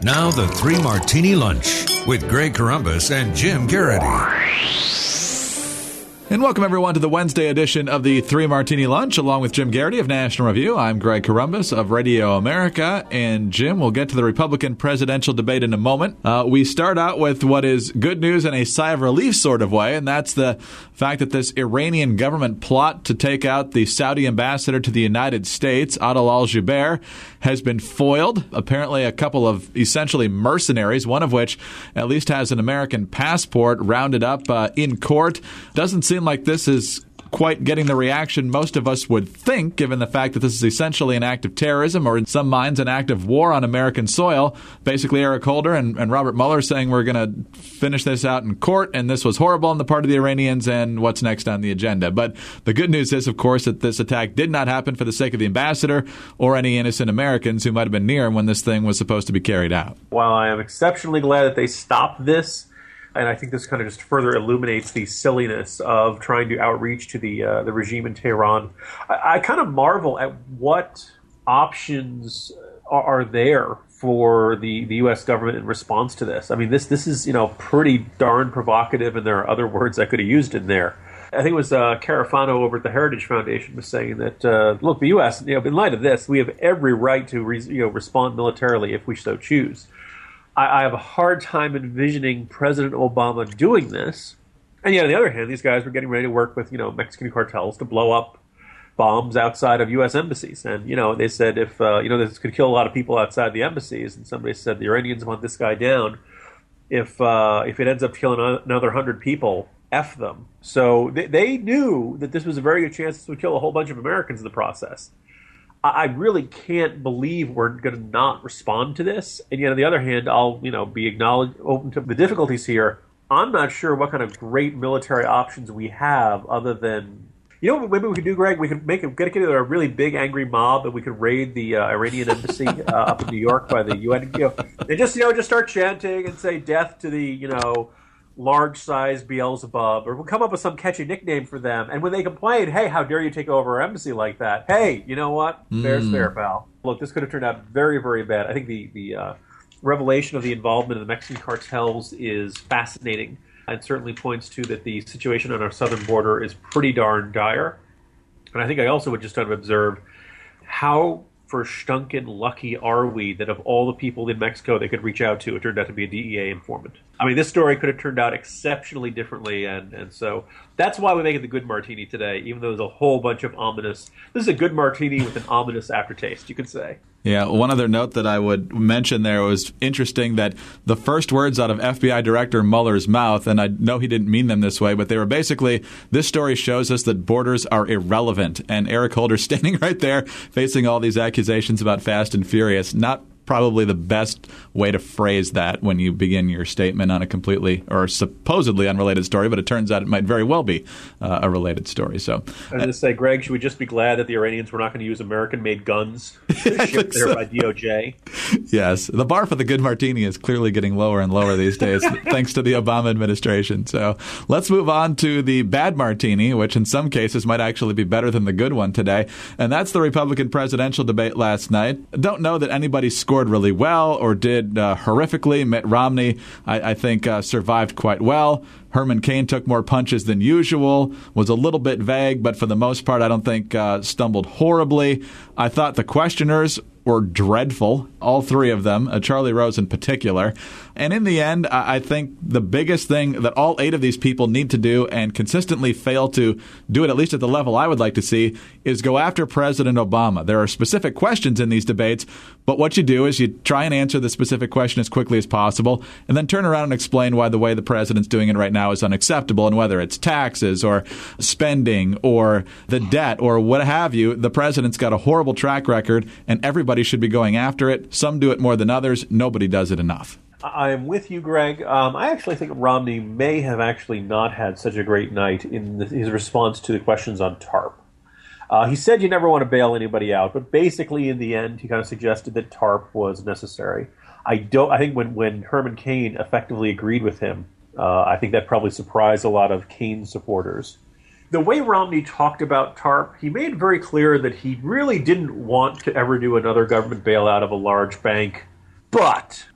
Now the Three Martini Lunch with Greg Corombos and Jim Garrity. And welcome, everyone, to the Wednesday edition of the Three Martini Lunch, along with Jim Garrity of National Review. I'm Greg Corombos of Radio America. And, Jim, we'll get to the Republican presidential debate in a moment. We start out with what is good news in a sigh of relief sort of way, and that's the fact that this Iranian government plot to take out the Saudi ambassador to the United States, Adel al-Jubeir, has been foiled. Apparently, a couple of essentially mercenaries, one of which at least has an American passport, rounded up in court. Doesn't seem like this is quite getting the reaction most of us would think, given the fact that this is essentially an act of terrorism, or in some minds an act of war on American soil. Basically, Eric Holder and Robert Mueller saying we're going to finish this out in court, and this was horrible on the part of the Iranians, and what's next on the agenda. But the good news is, of course, that this attack did not happen for the sake of the ambassador or any innocent Americans who might have been near him when this thing was supposed to be carried out. While I am exceptionally glad that they stopped this, and I think this kind of just further illuminates the silliness of trying to outreach to the regime in Tehran. I kind of marvel at what options are there for the U.S. government in response to this. I mean, this is pretty darn provocative, and there are other words I could have used in there. I think it was Carafano over at the Heritage Foundation was saying that, look, the U.S., in light of this, we have every right to respond militarily if we so choose. I have a hard time envisioning President Obama doing this. And yet, on the other hand, these guys were getting ready to work with, Mexican cartels to blow up bombs outside of U.S. embassies. And, they said if, this could kill a lot of people outside the embassies. And somebody said the Iranians want this guy down. If it ends up killing another 100 people, F them. So they knew that this was a very good chance this would kill a whole bunch of Americans in the process. I really can't believe we're going to not respond to this. And yet, on the other hand, I'll, be open to the difficulties here. I'm not sure what kind of great military options we have other than, what maybe we could do, Greg? We could get together a really big angry mob, and we could raid the Iranian embassy up in New York by the UN, and just start chanting and say death to the, large-sized Beelzebub, or we'll come up with some catchy nickname for them. And when they complain, hey, how dare you take over our embassy like that? Hey, you know what? Fair's fair, pal. Look, this could have turned out very, very bad. I think the revelation of the involvement of the Mexican cartels is fascinating, and certainly points to that the situation on our southern border is pretty darn dire. And I think I also would just observe how verstunken lucky are we that of all the people in Mexico they could reach out to, it turned out to be a DEA informant. I mean, this story could have turned out exceptionally differently, and so that's why we make it the good martini today, even though there's a whole bunch of ominous. This is a good martini with an ominous aftertaste, you could say. Yeah, one other note that I would mention there was interesting that the first words out of FBI Director Mueller's mouth, and I know he didn't mean them this way, but they were basically, this story shows us that borders are irrelevant. And Eric Holder standing right there facing all these accusations about Fast and Furious, not probably the best way to phrase that when you begin your statement on a completely or supposedly unrelated story, but it turns out it might very well be a related story. So I was going to say, Greg, should we just be glad that the Iranians were not going to use American-made guns shipped there by DOJ? Yes. The bar for the good martini is clearly getting lower and lower these days, thanks to the Obama administration. So let's move on to the bad martini, which in some cases might actually be better than the good one today. And that's the Republican presidential debate last night. I don't know that anybody scored really well or did horrifically. Mitt Romney, I think, survived quite well. Herman Cain took more punches than usual, was a little bit vague, but for the most part, I don't think stumbled horribly. I thought the questioners were dreadful, all three of them, Charlie Rose in particular. And in the end, I think the biggest thing that all 8 of these people need to do and consistently fail to do it, at least at the level I would like to see, is go after President Obama. There are specific questions in these debates, but what you do is you try and answer the specific question as quickly as possible and then turn around and explain why the way the president's doing it right now is unacceptable, and whether it's taxes or spending or the debt or what have you, the president's got a horrible track record and everybody should be going after it. Some do it more than others. Nobody does it enough. I am with you, Greg. I actually think Romney may have actually not had such a great night in his response to the questions on TARP. He said you never want to bail anybody out, but basically in the end he kind of suggested that TARP was necessary. I think when Herman Cain effectively agreed with him, I think that probably surprised a lot of Cain supporters. The way Romney talked about TARP, he made very clear that he really didn't want to ever do another government bailout of a large bank, but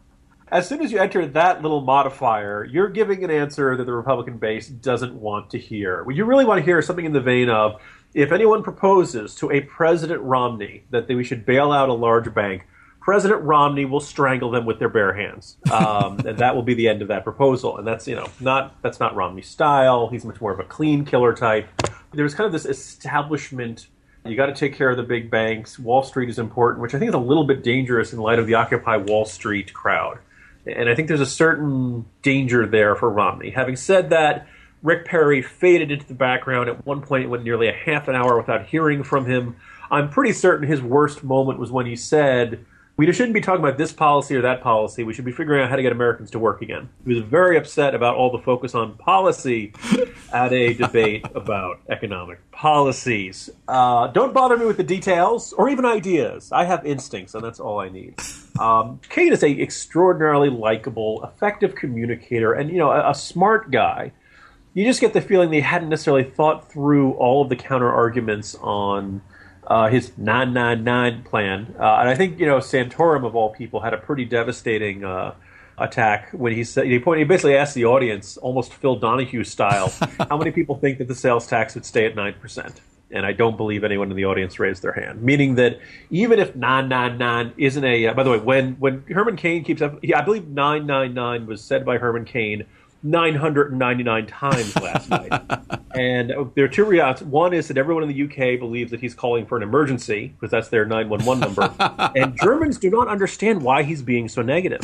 As soon as you enter that little modifier, you're giving an answer that the Republican base doesn't want to hear. What you really want to hear is something in the vein of, if anyone proposes to a President Romney that we should bail out a large bank, President Romney will strangle them with their bare hands. And that will be the end of that proposal. And that's not Romney's style. He's much more of a clean killer type. There's kind of this establishment. You got to take care of the big banks. Wall Street is important, which I think is a little bit dangerous in light of the Occupy Wall Street crowd. And I think there's a certain danger there for Romney. Having said that, Rick Perry faded into the background. At one point, it went nearly a half an hour without hearing from him. I'm pretty certain his worst moment was when he said, we shouldn't be talking about this policy or that policy. We should be figuring out how to get Americans to work again. He was very upset about all the focus on policy at a debate about economic policies. Don't bother me with the details or even ideas. I have instincts, and that's all I need. Kaine is an extraordinarily likable, effective communicator, and a smart guy. You just get the feeling they hadn't necessarily thought through all of the counter arguments on his 999 plan. And I think, Santorum, of all people, had a pretty devastating attack when he basically asked the audience, almost Phil Donahue style, how many people think that the sales tax would stay at 9%? And I don't believe anyone in the audience raised their hand, meaning that even if 999 isn't by the way, when Herman Cain keeps up, I believe 999 was said by Herman Cain 999 times last night. And there are two reactions. One is that everyone in the UK believes that he's calling for an emergency, because that's their 911 number. And Germans do not understand why he's being so negative.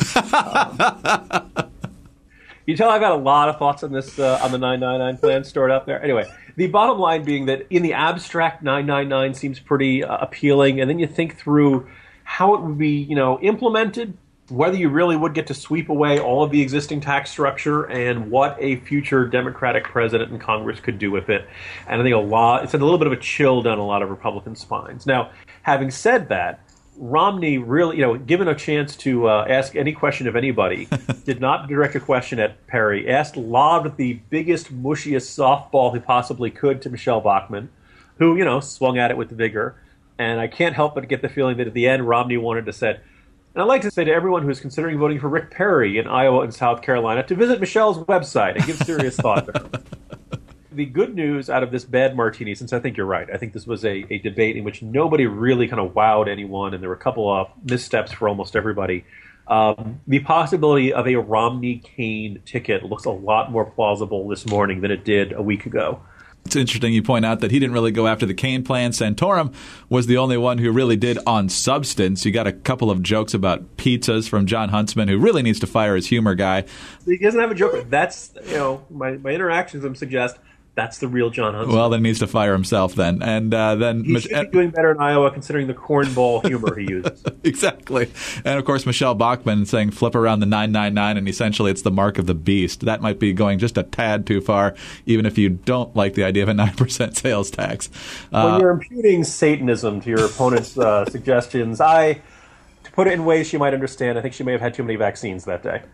You tell I've got a lot of thoughts on this, on the 999 plan stored up there. Anyway, the bottom line being that in the abstract, 999 seems pretty appealing. And then you think through how it would be, implemented, whether you really would get to sweep away all of the existing tax structure, and what a future Democratic president and Congress could do with it. And I think it sent a little bit of a chill down a lot of Republican spines. Now, having said that, Romney really, given a chance to ask any question of anybody, did not direct a question at Perry, lobbed the biggest, mushiest softball he possibly could to Michelle Bachmann, who, swung at it with vigor. And I can't help but get the feeling that at the end, Romney wanted to say, and I'd like to say to everyone who is considering voting for Rick Perry in Iowa and South Carolina to visit Michelle's website and give serious thought to her. The good news out of this bad martini, since I think you're right, I think this was a debate in which nobody really kind of wowed anyone, and there were a couple of missteps for almost everybody. The possibility of a Romney-Cain ticket looks a lot more plausible this morning than it did a week ago. It's interesting you point out that he didn't really go after the Cain plan. Santorum was the only one who really did on substance. You got a couple of jokes about pizzas from John Huntsman, who really needs to fire his humor guy. He doesn't have a joke. That's, my interactions with him suggest that's the real John Huntsman. Well, then he needs to fire himself then. And then he should be doing better in Iowa considering the cornball humor he uses. Exactly. And, of course, Michelle Bachmann saying flip around the 999, and essentially it's the mark of the beast. That might be going just a tad too far, even if you don't like the idea of a 9% sales tax. When you're imputing Satanism to your opponent's suggestions, to put it in ways she might understand, I think she may have had too many vaccines that day.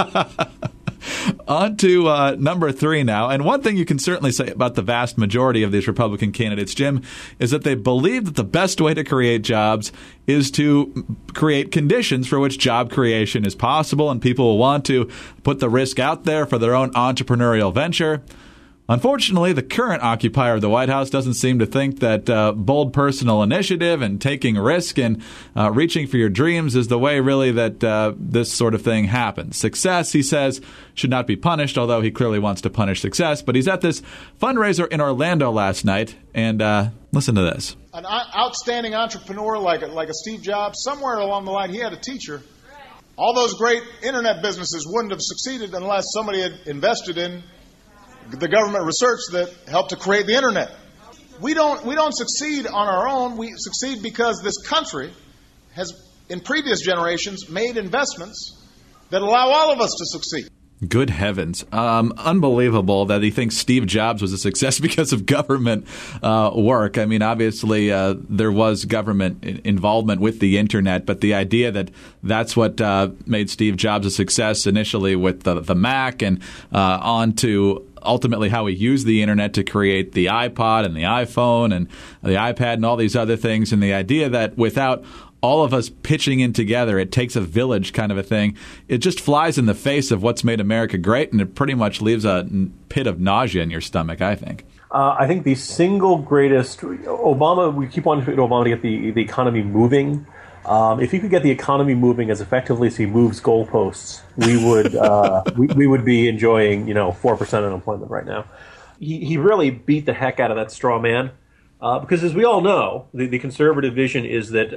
On to number 3 now. And one thing you can certainly say about the vast majority of these Republican candidates, Jim, is that they believe that the best way to create jobs is to create conditions for which job creation is possible, and people will want to put the risk out there for their own entrepreneurial venture. Unfortunately, the current occupier of the White House doesn't seem to think that bold personal initiative and taking risk and reaching for your dreams is the way, really, that this sort of thing happens. Success, he says, should not be punished, although he clearly wants to punish success. But he's at this fundraiser in Orlando last night, and listen to this. An outstanding entrepreneur like a Steve Jobs, somewhere along the line, he had a teacher. All those great internet businesses wouldn't have succeeded unless somebody had invested in the government research that helped to create the internet. We don't succeed on our own. We succeed because this country has, in previous generations, made investments that allow all of us to succeed. Good heavens. Unbelievable that he thinks Steve Jobs was a success because of government work. I mean, obviously, there was government involvement with the Internet, but the idea that that's what made Steve Jobs a success initially with the Mac and on to ultimately how he used the Internet to create the iPod and the iPhone and the iPad and all these other things, and the idea that without all of us pitching in together, it takes a village kind of a thing, it just flies in the face of what's made America great, and it pretty much leaves a pit of nausea in your stomach, I think. I think the single greatest Obama. We keep wanting Obama to get the economy moving. If he could get the economy moving as effectively as he moves goalposts, we would we would be enjoying 4% unemployment right now. He really beat the heck out of that straw man. Because as we all know, the conservative vision is that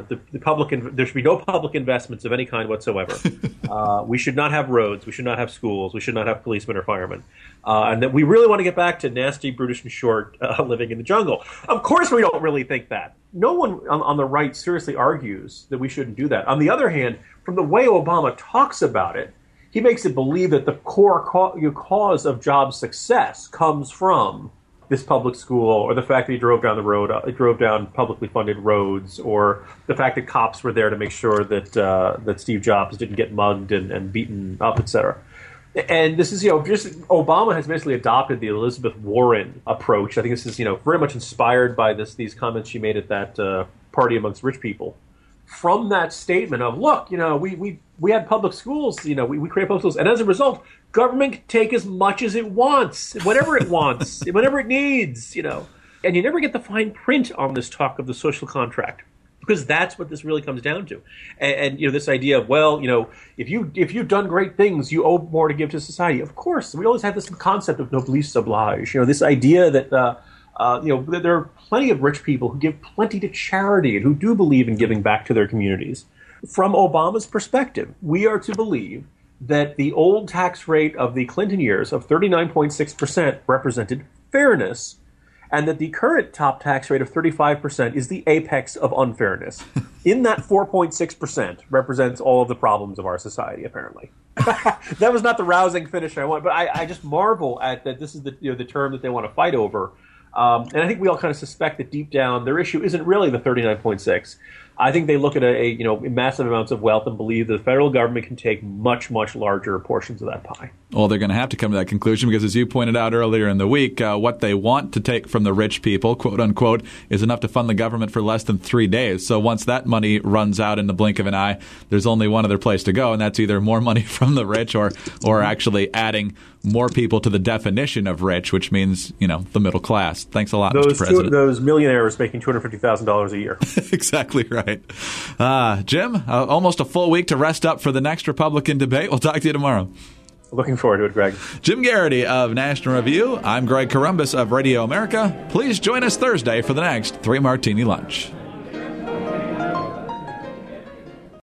there should be no public investments of any kind whatsoever. We should not have roads. We should not have schools. We should not have policemen or firemen. And that we really want to get back to nasty, brutish, and short living in the jungle. Of course we don't really think that. No one on the right seriously argues that we shouldn't do that. On the other hand, from the way Obama talks about it, he makes it believe that the core cause of job success comes from this public school, or the fact that he drove down publicly funded roads, or the fact that cops were there to make sure that Steve Jobs didn't get mugged and beaten up, etc. And this is, just Obama has basically adopted the Elizabeth Warren approach. I think this is, very much inspired by these comments she made at that party amongst rich people. From that statement of, look, we had public schools, we created public schools, and as a result, government can take as much as it wants, whatever it wants, whenever it needs, And you never get the fine print on this talk of the social contract, because that's what this really comes down to. And this idea of, if you've done great things, you owe more to give to society. Of course, we always have this concept of noblesse oblige, this idea that there are plenty of rich people who give plenty to charity and who do believe in giving back to their communities. From Obama's perspective, we are to believe that the old tax rate of the Clinton years of 39.6% represented fairness, and that the current top tax rate of 35% is the apex of unfairness. In that 4.6% represents all of the problems of our society, apparently. That was not the rousing finish I want, but I just marvel at that this is the term that they want to fight over. And I think we all kind of suspect that deep down their issue isn't really the 39.6. I think they look at massive amounts of wealth and believe the federal government can take much, much larger portions of that pie. Well, they're going to have to come to that conclusion because, as you pointed out earlier in the week, what they want to take from the rich people, quote unquote, is enough to fund the government for less than 3 days. So once that money runs out in the blink of an eye, there's only one other place to go, and that's either more money from the rich or actually adding more people to the definition of rich, which means, the middle class. Thanks a lot, Mr. President. Those millionaires making $250,000 a year. Exactly right. Jim, almost a full week to rest up for the next Republican debate. We'll talk to you tomorrow. Looking forward to it, Greg. Jim Garrity of National Review. I'm Greg Corombos of Radio America. Please join us Thursday for the next 3 Martini Lunch.